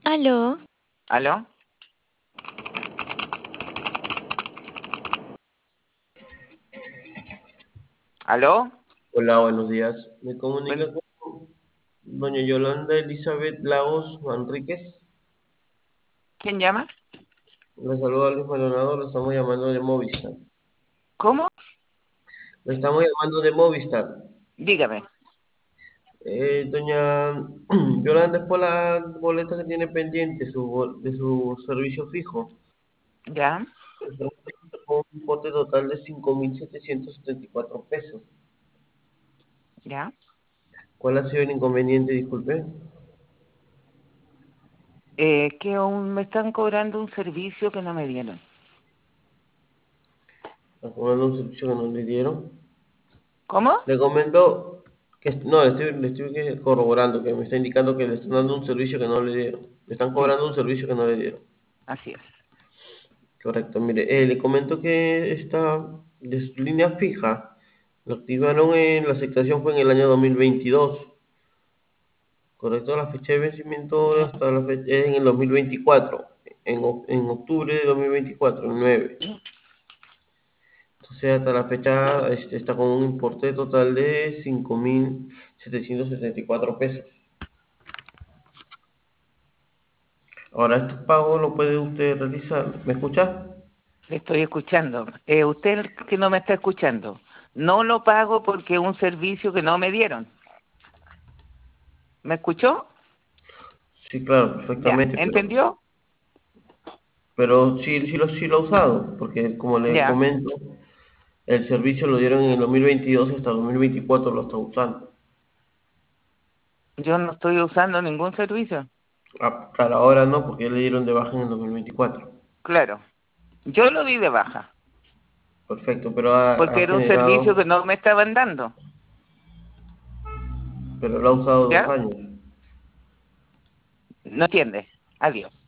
Aló, ¿Aló? ¿Aló? Hola, buenos días. Me Bueno, comunica con doña Yolanda Elizabeth Lagos Manríquez. ¿quién llama? Le saluda Luis Maldonado, lo estamos llamando de Movistar. ¿Cómo? Lo estamos llamando de Movistar. Dígame. Doña Yolanda, es por la boleta que tiene pendiente de su servicio fijo. ¿Ya? Estamos con un importe total de 5.774 pesos. ¿Ya? ¿Cuál ha sido el inconveniente? Disculpe. Que aún me están cobrando un servicio que no me dieron. Está cobrando un servicio que no le dieron. ¿Cómo? Le comento que no, le estoy corroborando, que me está indicando que le están dando un servicio que no le dieron. Le están Sí, cobrando un servicio que no le dieron. así es. Correcto, mire, le comento que esta de su línea fija lo activaron la aceptación fue en el año 2022. Correcto, la fecha de vencimiento hasta la fecha es en el 2024, en octubre de 2024, el 9. Entonces, hasta la fecha está con un importe total de 5.774 pesos. Ahora, este pago lo puede usted realizar. ¿Me escucha? Le estoy escuchando. Usted que no me está escuchando. No lo pago porque es un servicio que no me dieron. ¿Me escuchó? Sí, claro, Ya. perfectamente, ¿Entendió? pero sí lo ha usado, porque como le Ya. comento, el servicio lo dieron en el 2022 y hasta 2024 lo está usando. Yo no estoy usando ningún servicio. A la hora no, porque ya le dieron de baja en el 2024. Claro. Yo lo di de baja Perfecto, pero porque ha era un servicio que generado, no me estaban dando. pero lo ha usado dos ¿Ya? años. No entiende. Adiós.